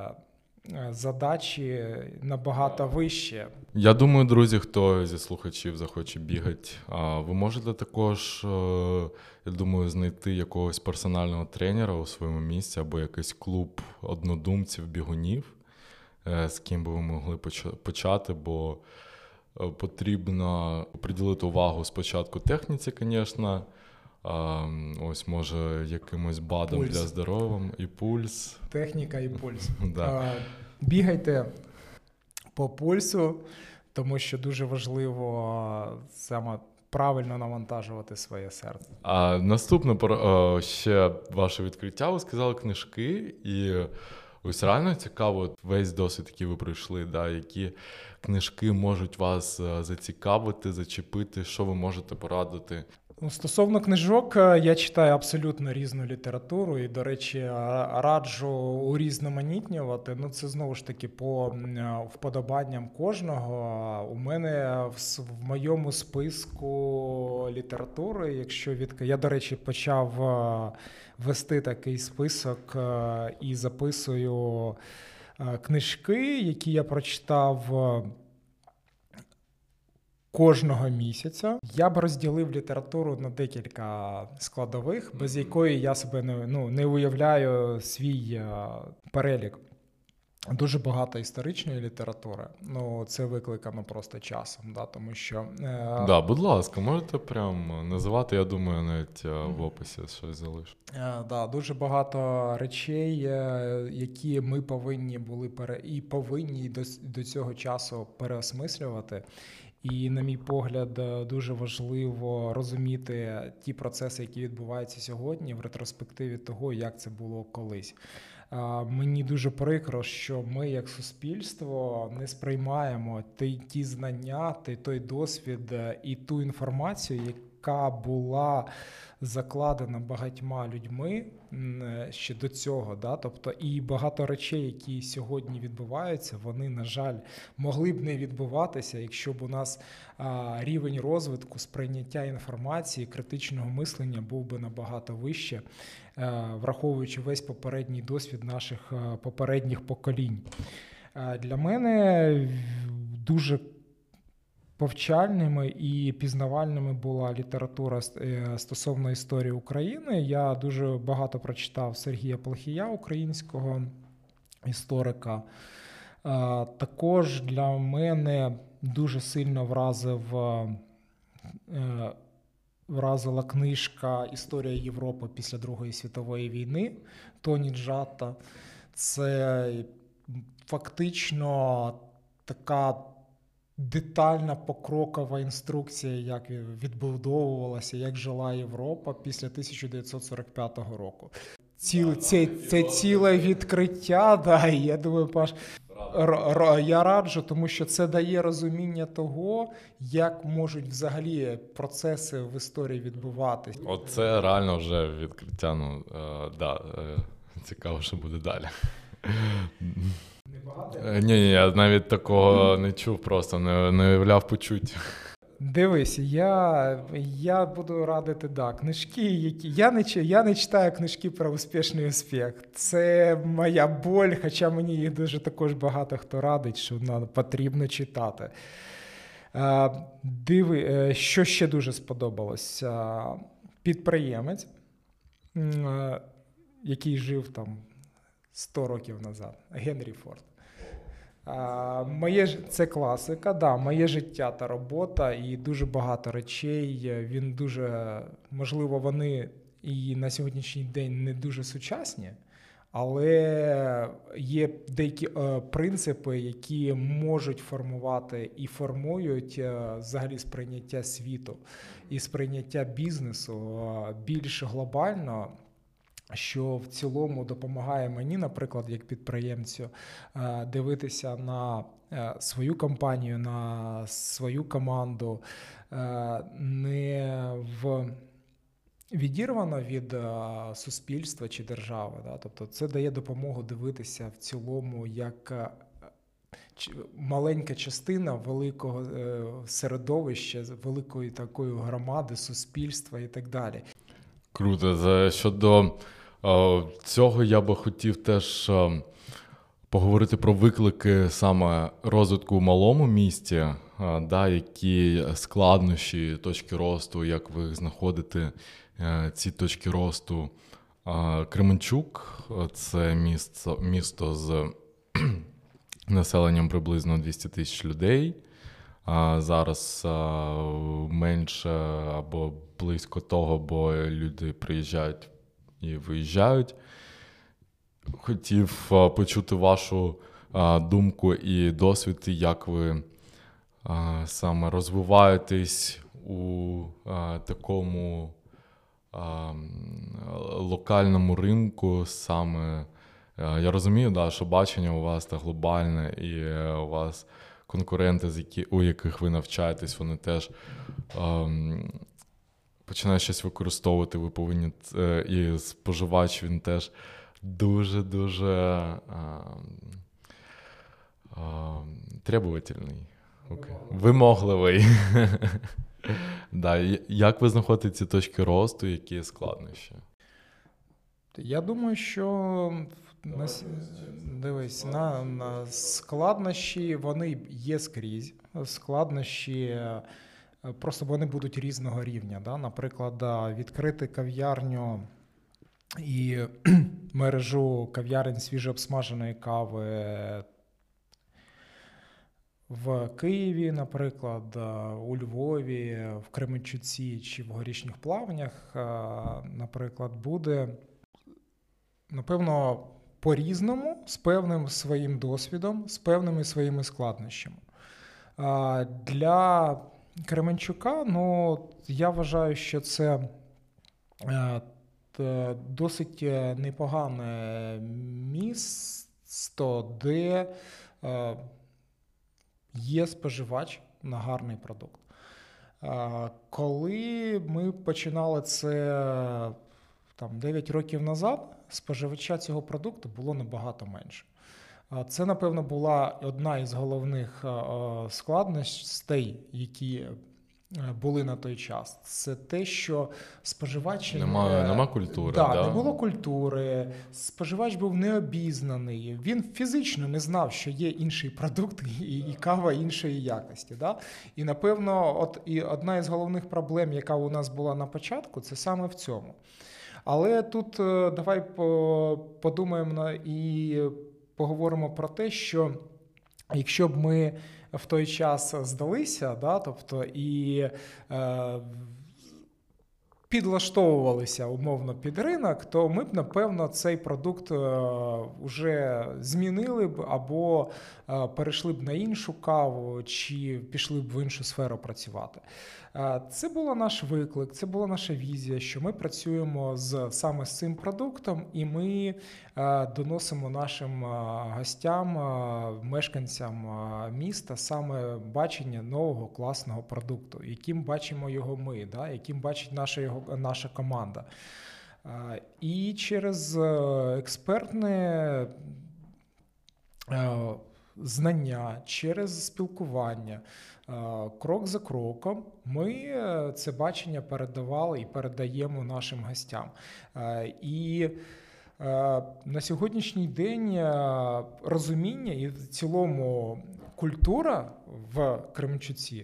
задачі набагато вище. Я думаю, друзі, хто зі слухачів захоче бігати, ви можете також, я думаю, знайти якогось персонального тренера у своєму місці або якийсь клуб однодумців, бігунів, з ким би ви могли почати, бо потрібно приділити увагу спочатку техніці, звісно, ось може якимось БАДом пульс. для здоров'я і пульс. Техніка і пульс. Да. Бігайте по пульсу, тому що дуже важливо саме правильно навантажувати своє серце. А наступне ще ваше відкриття, ви сказали книжки, і ось реально цікаво, весь досвід, який ви пройшли, да, які книжки можуть вас зацікавити, зачепити, що ви можете порадити? Стосовно книжок, я читаю абсолютно різну літературу і, до речі, раджу урізноманітнювати. Це знову ж таки по вподобанням кожного. У мене в моєму списку літератури, я, до речі, почав вести такий список і записую книжки, які я прочитав кожного місяця. Я б розділив літературу на декілька складових, без якої я себе не уявляю свій перелік. Дуже багато історичної літератури. Це викликано просто часом, да, тому що... Да, будь ласка, можете прям називати, я думаю, навіть в описі щось залишу. Да, дуже багато речей, які ми повинні до цього часу переосмислювати. І, на мій погляд, дуже важливо розуміти ті процеси, які відбуваються сьогодні, в ретроспективі того, як це було колись. Мені дуже прикро, що ми, як суспільство, не сприймаємо ті знання, той досвід і ту інформацію, яка була закладена багатьма людьми ще до цього. Да? Тобто, і багато речей, які сьогодні відбуваються, вони, на жаль, могли б не відбуватися, якщо б у нас рівень розвитку, сприйняття інформації, критичного мислення був би набагато вище, враховуючи весь попередній досвід наших попередніх поколінь. Для мене дуже повчальними і пізнавальними була література стосовно історії України. Я дуже багато прочитав Сергія Плохія, українського історика. Також для мене дуже сильно вразила книжка «Історія Європи після Другої світової війни» Тоні Джатта. Це фактично така детальна покрокова інструкція, як відбудовувалася, як жила Європа після 1945 року. Це ціле відкриття, да, і я думаю, Паш, я раджу, тому що це дає розуміння того, як можуть взагалі процеси в історії відбуватися. Оце реально вже відкриття, цікаво, що буде далі. Ні, я навіть такого не чув, просто не уявляв почуття. Дивись, я буду радити, книжки, які... Я не читаю книжки про успішний успіх. Це моя боль, хоча мені їх дуже також багато хто радить, що потрібно читати. Що ще дуже сподобалось? Підприємець, який жив там 100 років назад, Генрі Форд. Це класика, да, моє життя та робота, і дуже багато речей. Він дуже, можливо, вони і на сьогоднішній день не дуже сучасні, але є деякі принципи, які можуть формувати і формують взагалі сприйняття світу і сприйняття бізнесу більш глобально, що в цілому допомагає мені, наприклад, як підприємцю, дивитися на свою компанію, на свою команду, не відірвано від суспільства чи держави. Да? Тобто це дає допомогу дивитися в цілому як маленька частина великого середовища, великої такої громади, суспільства і так далі. Круто. Щодо цього я би хотів теж поговорити про виклики саме розвитку в малому місті, які складнощі, точки росту, як ви знаходите ці точки росту. Кременчук – це місто з населенням приблизно 200 тисяч людей. Зараз менше або близько того, бо люди приїжджають і виїжджають. Хотів почути вашу думку і досвід, як ви саме розвиваєтесь у такому локальному ринку. Саме я розумію, що бачення у вас глобальне, і у вас конкуренти, у яких ви навчаєтесь, вони теж починають щось використовувати, ви повинні, і споживач, він теж дуже-дуже требовательний, вимогливий. Як ви знаходите ці точки росту, які складнощі? Я думаю, що дивись, на складнощі вони є скрізь. Складнощі просто вони будуть різного рівня. Да? Наприклад, відкрити кав'ярню і мережу кав'ярень свіжообсмаженої кави в Києві, наприклад, у Львові, в Кременчуці чи в Горішніх Плавнях, наприклад, буде, напевно, по-різному, з певним своїм досвідом, з певними своїми складнощами. Для Кременчука, я вважаю, що це досить непогане місто, де є споживач на гарний продукт. Коли ми починали це 9 років назад, споживача цього продукту було набагато менше. Це, напевно, була одна із головних складностей, які були на той час. Це те, що споживач... Нема культури. Не було культури, споживач був необізнаний, він фізично не знав, що є інший продукт і кава іншої якості. Да? І, напевно, і одна із головних проблем, яка у нас була на початку, це саме в цьому. Але тут давай подумаємо і поговоримо про те, що якщо б ми в той час здалися, і підлаштовувалися умовно під ринок, то ми б, напевно, цей продукт вже змінили б або перейшли б на іншу каву, чи пішли б в іншу сферу працювати. Це був наш виклик, це була наша візія, що ми працюємо саме з цим продуктом, і ми доносимо нашим гостям, мешканцям міста саме бачення нового класного продукту, яким бачимо його ми, яким бачить наша команда. І через експертне знання, через спілкування, крок за кроком ми це бачення передавали і передаємо нашим гостям. І на сьогоднішній день розуміння і в цілому культура в Кременчуці,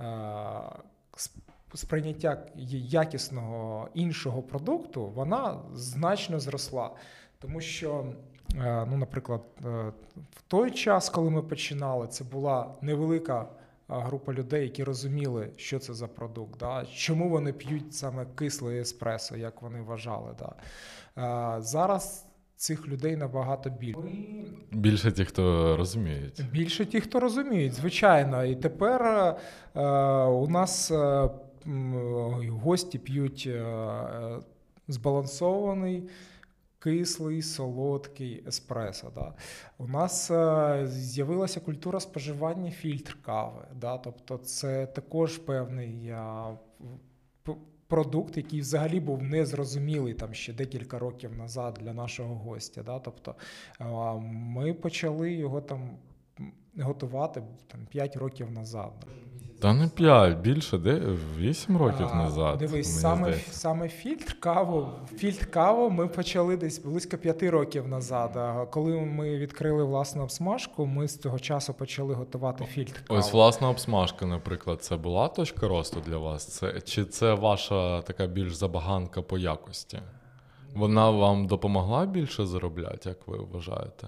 сприйняття якісного іншого продукту, вона значно зросла. Тому що, наприклад, в той час, коли ми починали, це була невелика група людей, які розуміли, що це за продукт, чому вони п'ють саме кисле еспресо, як вони вважали. Зараз цих людей набагато більше. Більше тих, хто розуміють. Більше тих, хто розуміють, звичайно. І тепер у нас гості п'ють збалансований, кислий, солодкий еспресо. Да. У нас з'явилася культура споживання фільтр кави. Да. Тобто це також певний продукт, який взагалі був незрозумілий ще декілька років назад для нашого гостя. Да. Тобто ми почали його готувати 5 років назад. Та не 5, більше, 8 років назад. Дивись, саме фільтр каву ми почали десь близько 5 років назад. Коли ми відкрили власну обсмажку, ми з того часу почали готувати фільтр каву. Ось власна обсмажка, наприклад, це була точка росту для вас? Чи це ваша така більш забаганка по якості? Вона вам допомогла більше заробляти, як ви вважаєте?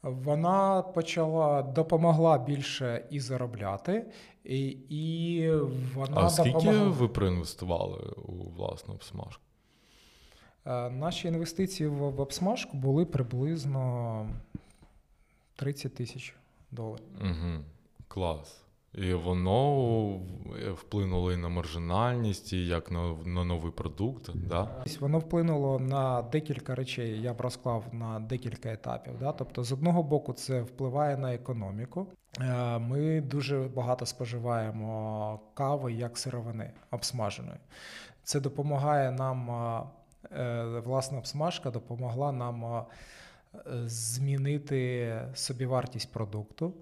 Вона допомогла більше і заробляти, і вона А скільки допомогла. ви проінвестували у власну обсмажку? Наші інвестиції в обсмажку були приблизно $30,000. Угу. Клас. І воно вплинуло і на маржинальність, і як на новий продукт, да? Воно вплинуло на декілька речей, я б розклав на декілька етапів. Да? Тобто, з одного боку, це впливає на економіку. Ми дуже багато споживаємо кави як сировини обсмаженої. Це допомагає нам, власна обсмажка допомогла нам змінити собівартість продукту.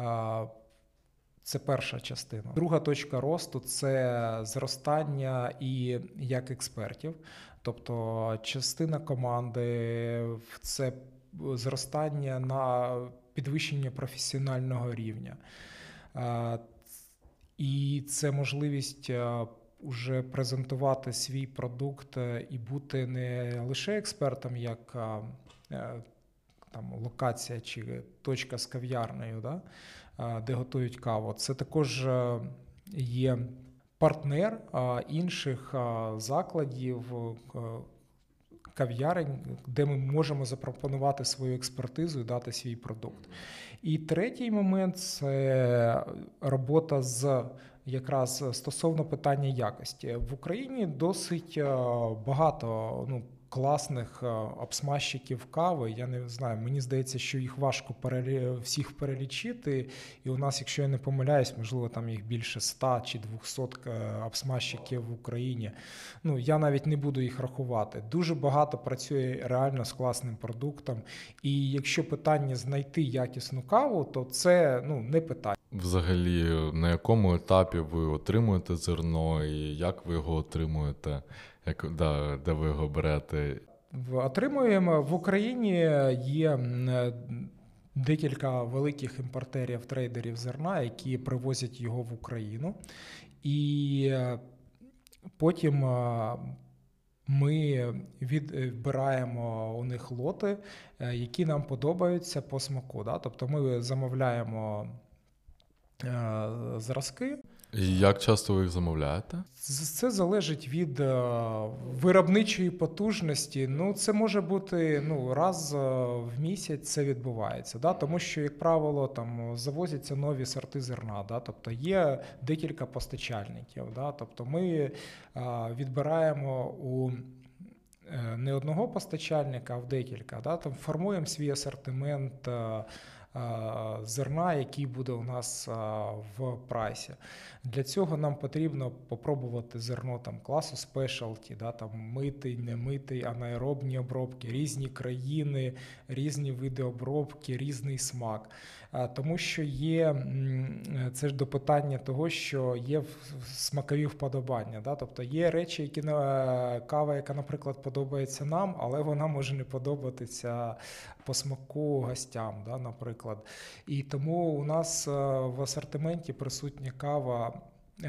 Це перша частина. Друга точка росту – це зростання і як експертів. Тобто частина команди – це зростання на підвищення професіонального рівня. І це можливість уже презентувати свій продукт і бути не лише експертом, як там локація чи точка з кав'ярнею, да, де готують каву. Це також є партнер інших закладів, кав'ярень, де ми можемо запропонувати свою експертизу і дати свій продукт. І третій момент – це робота якраз стосовно питання якості. В Україні досить багато класних обсмажчиків кави. Я не знаю, мені здається, що їх важко всіх перелічити. І у нас, якщо я не помиляюсь, можливо, там їх більше 100 чи 200 обсмажчиків в Україні. Я навіть не буду їх рахувати. Дуже багато працює реально з класним продуктом. І якщо питання знайти якісну каву, то це не питання. Взагалі, на якому етапі ви отримуєте зерно і як ви його отримуєте, де ви його берете? Отримуємо. В Україні є декілька великих імпортерів, трейдерів зерна, які привозять його в Україну. І потім ми відбираємо у них лоти, які нам подобаються по смаку. Да? Тобто ми замовляємо зразки. І як часто ви їх замовляєте? Це залежить від виробничої потужності. Це може бути раз в місяць це відбувається. Да? Тому що, як правило, там завозяться нові сорти зерна. Да? Тобто є декілька постачальників. Да? Тобто ми відбираємо у не одного постачальника, а в декілька. Да? Там формуємо свій асортимент зерна, який буде у нас в прайсі. Для цього нам потрібно попробувати зерно класу спешалті, митий, не митий, анаеробні обробки, різні країни, різні види обробки, різний смак. Тому що це ж до питання того, що є смакові вподобання. Тобто є речі, кава, яка, наприклад, подобається нам, але вона може не подобатися по смаку гостям, наприклад. І тому у нас в асортименті присутня кава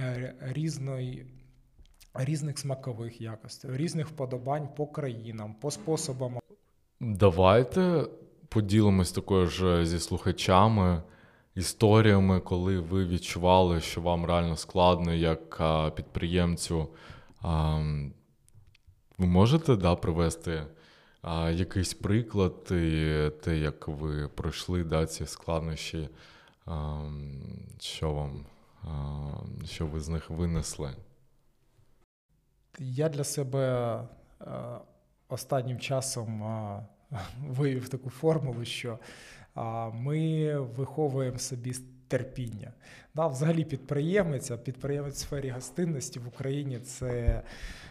різних смакових якостей, різних вподобань по країнам, по способам. Давайте поділимось також зі слухачами історіями, коли ви відчували, що вам реально складно як підприємцю. Ви можете привести якийсь приклад, те, як ви пройшли ці складнощі, що ви з них винесли? Я для себе останнім часом вивів таку формулу, що ми виховуємо собі терпіння. Взагалі підприємець в сфері гостинності в Україні – це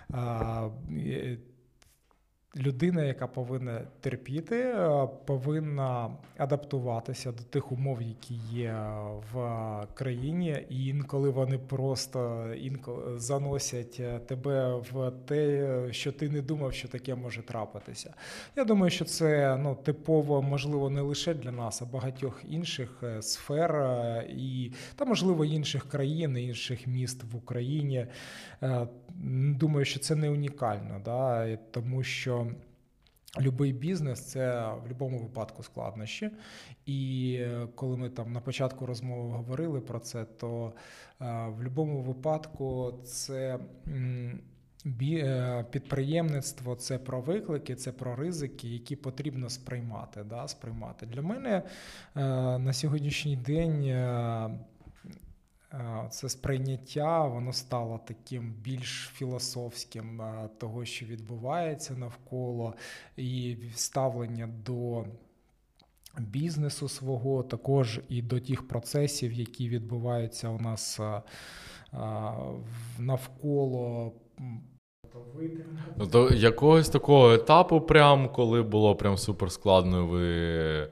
людина, яка повинна терпіти, повинна адаптуватися до тих умов, які є в країні, і інколи вони просто заносять тебе в те, що ти не думав, що таке може трапитися. Я думаю, що це типово, можливо, не лише для нас, а багатьох інших сфер та, можливо, інших країн, інших міст в Україні. Думаю, що це не унікально, тому що Любий бізнес – це в будь-якому випадку складнощі. І коли ми там на початку розмови говорили про це, то в будь-якому випадку це підприємництво – це про виклики, це про ризики, які потрібно сприймати. Для мене на сьогоднішній день це сприйняття, воно стало таким більш філософським того, що відбувається навколо, і ставлення до бізнесу свого, також і до тих процесів, які відбуваються у нас навколо. До якогось такого етапу, прям, коли було прям супер складно, ви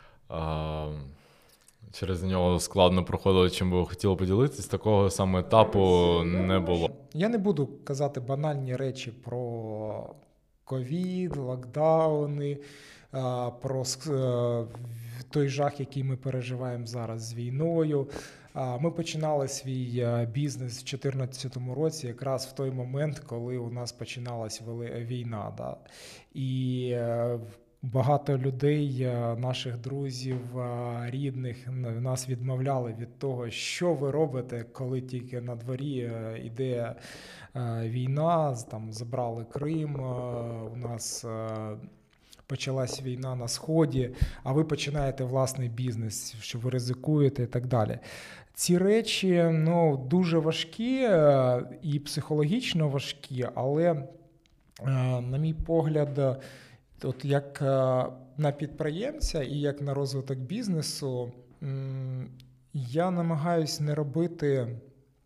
через нього складно проходили, чим ви хотіли поділитись, такого саме етапу не було. Я не буду казати банальні речі про ковід, локдауни, про той жах, який ми переживаємо зараз з війною. Ми починали свій бізнес в 2014 році, якраз в той момент, коли у нас починалась війна. Да? І багато людей, наших друзів, рідних, нас відмовляли від того, що ви робите, коли тільки на дворі йде війна, там забрали Крим, у нас почалась війна на Сході, а ви починаєте власний бізнес, що ви ризикуєте і так далі. Ці речі дуже важкі і психологічно важкі, але, на мій погляд, от як на підприємця і як на розвиток бізнесу, я намагаюсь не робити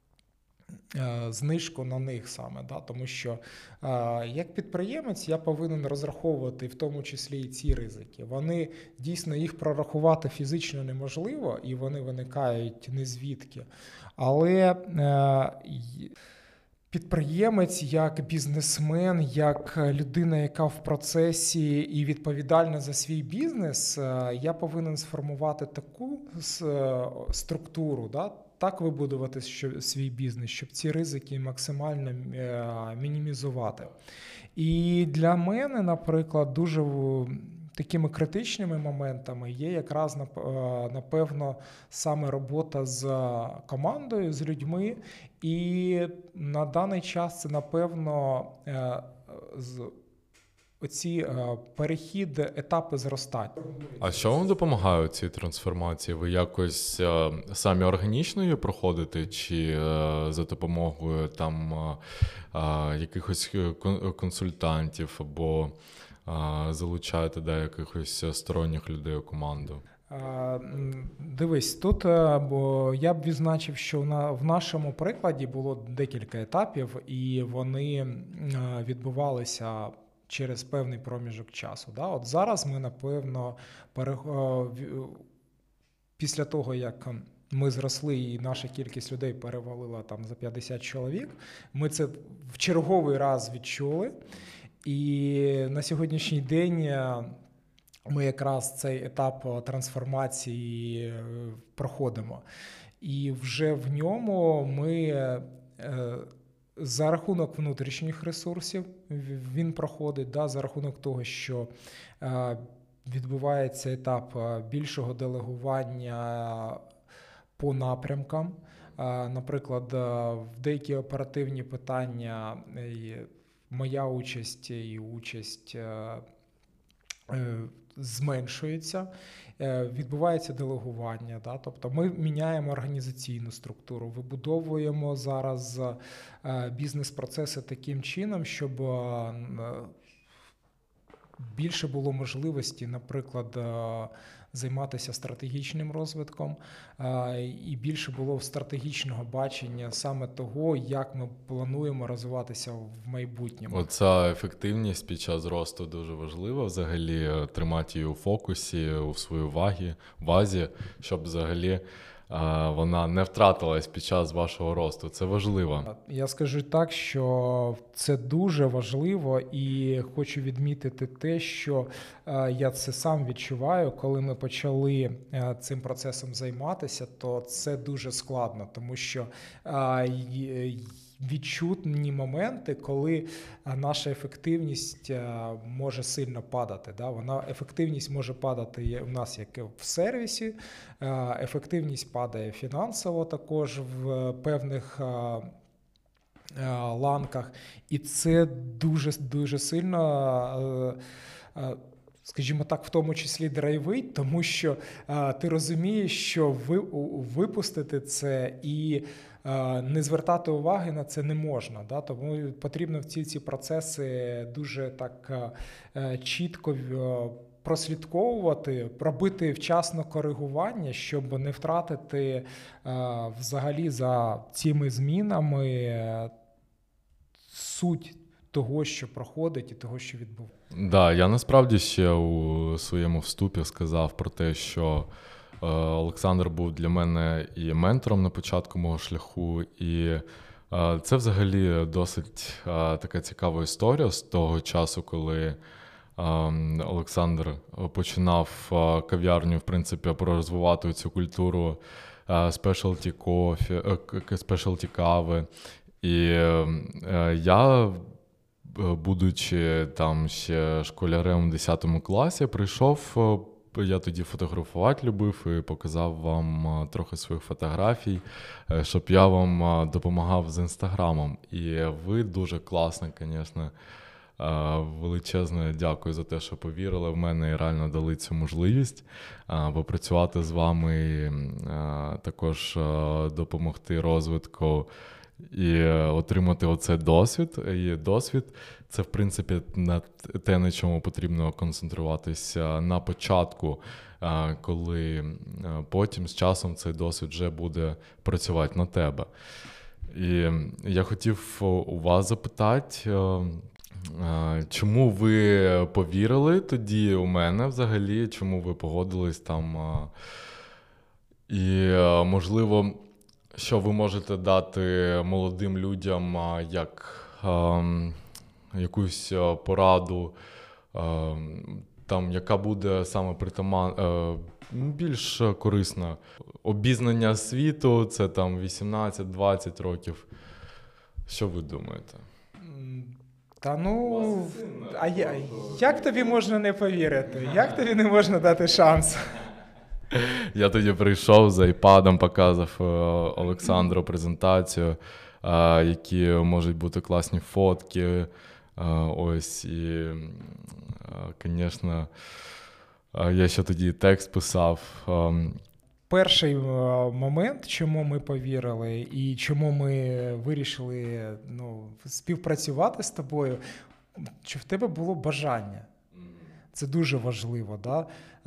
знижку на них саме, тому що як підприємець я повинен розраховувати в тому числі і ці ризики. Вони дійсно, їх прорахувати фізично неможливо, і вони виникають не звідки. Але підприємець, як бізнесмен, як людина, яка в процесі і відповідальна за свій бізнес, я повинен сформувати таку структуру, так вибудувати свій бізнес, щоб ці ризики максимально мінімізувати. І для мене, наприклад, дуже такими критичними моментами є якраз, напевно, саме робота з командою, з людьми. І на даний час це, напевно, оці перехід, етапи зростання. А що вам допомагає у цій трансформації? Ви якось самі органічно її проходите, чи за допомогою там якихось консультантів, або залучаєте якихось сторонніх людей у команду? Дивись, тут я б відзначив, що в нашому прикладі було декілька етапів, і вони відбувалися через певний проміжок часу. От зараз ми, напевно, після того, як ми зросли і наша кількість людей перевалила там за 50 чоловік, ми це в черговий раз відчули. І на сьогоднішній день ми якраз цей етап трансформації проходимо. І вже в ньому ми за рахунок внутрішніх ресурсів він проходить, за рахунок того, що відбувається етап більшого делегування по напрямкам. Наприклад, в деякі оперативні питання моя участь і участь зменшується, відбувається делегування. Тобто ми міняємо організаційну структуру, вибудовуємо зараз бізнес-процеси таким чином, щоб більше було можливості, наприклад, займатися стратегічним розвитком, і більше було стратегічного бачення саме того, як ми плануємо розвиватися в майбутньому. Оця ефективність під час росту дуже важлива, взагалі тримати її у фокусі, у своїй вазі, щоб взагалі вона не втратилась під час вашого росту. Це важливо. Я скажу так, що це дуже важливо, і хочу відмітити те, що я це сам відчуваю, коли ми почали цим процесом займатися, то це дуже складно, тому що відчутні моменти, коли наша ефективність може сильно падати. Да? Ефективність може падати у нас як в сервісі, ефективність падає фінансово також в певних ланках. І це дуже сильно, скажімо так, в тому числі драйвить, тому що ти розумієш, що випустити це і не звертати уваги на це не можна. Да? Тому потрібно в ці процеси дуже так чітко прослідковувати, робити вчасно коригування, щоб не втратити взагалі за цими змінами суть того, що проходить і того, що відбувається. Да, я насправді ще у своєму вступі сказав про те, що Олександр був для мене і ментором на початку мого шляху, і це взагалі досить така цікава історія з того часу, коли Олександр починав кав'ярню, в принципі, розвивати цю культуру спешалті кофі, спешалті кави. І я, будучи там ще школярем у 10 класі, прийшов, я тоді фотографувати любив і показав вам трохи своїх фотографій, щоб я вам допомагав з Інстаграмом. І ви дуже класно, звісно, величезне дякую за те, що повірили в мене і реально дали цю можливість попрацювати з вами, і також допомогти розвитку і отримати оцей досвід. І досвід – це, в принципі, те, на чому потрібно концентруватися на початку, коли потім з часом цей досвід вже буде працювати на тебе. І я хотів у вас запитати, чому ви повірили тоді у мене взагалі, чому ви погодились там, і, можливо, що ви можете дати молодим людям як якусь пораду, там, яка буде саме більш корисна. Обізнання світу, це там 18-20 років. Що ви думаєте? Та ну, як тобі можна не повірити? Як тобі не можна дати шанс? Я тоді прийшов з айпадом, показав Олександру презентацію, які можуть бути класні фотки. Ось, і, звісно, я ще тоді текст писав. Перший момент, чому ми повірили і чому ми вирішили співпрацювати з тобою, що в тебе було бажання. Це дуже важливо. Да?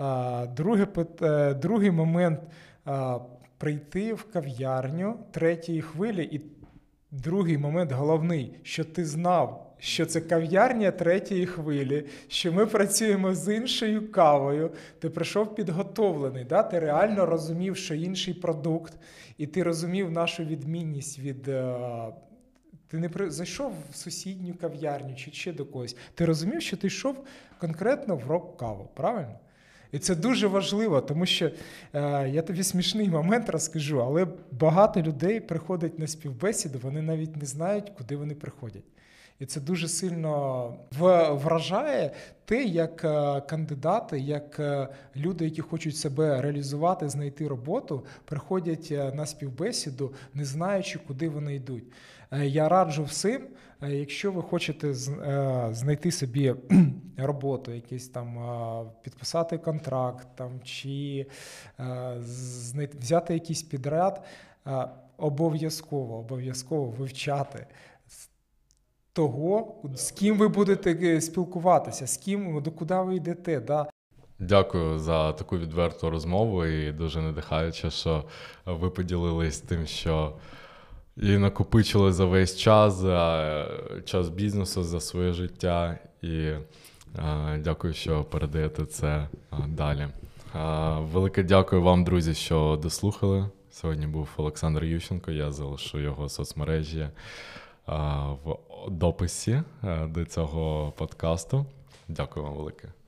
Другий момент – прийти в кав'ярню третьої хвилі. І другий момент головний, що ти знав, що це кав'ярня третьої хвилі, що ми працюємо з іншою кавою, ти прийшов підготовлений, да? Ти реально розумів, що інший продукт, і ти розумів нашу відмінність від... Ти не зайшов в сусідню кав'ярню чи ще до когось. Ти розумів, що ти йшов конкретно в рок-каву, правильно? І це дуже важливо, тому що я тобі смішний момент розкажу, але багато людей приходять на співбесіду, вони навіть не знають, куди вони приходять. І це дуже сильно вражає те, як кандидати, як люди, які хочуть себе реалізувати, знайти роботу, приходять на співбесіду, не знаючи, куди вони йдуть. Я раджу всім, якщо ви хочете знайти собі роботу, якийсь там підписати контракт там, чи взяти якийсь підряд, обов'язково вивчати того, з ким ви будете спілкуватися, з ким, куди ви йдете. Да? Дякую за таку відверту розмову і дуже надихаюче, що ви поділились тим, що і накопичили за весь час, за час бізнесу, за своє життя. І дякую, що передаєте це далі. Велике дякую вам, друзі, що дослухали. Сьогодні був Олександр Ющенко, я залишу його соцмережі в дописі до цього подкасту. Дякую вам велике.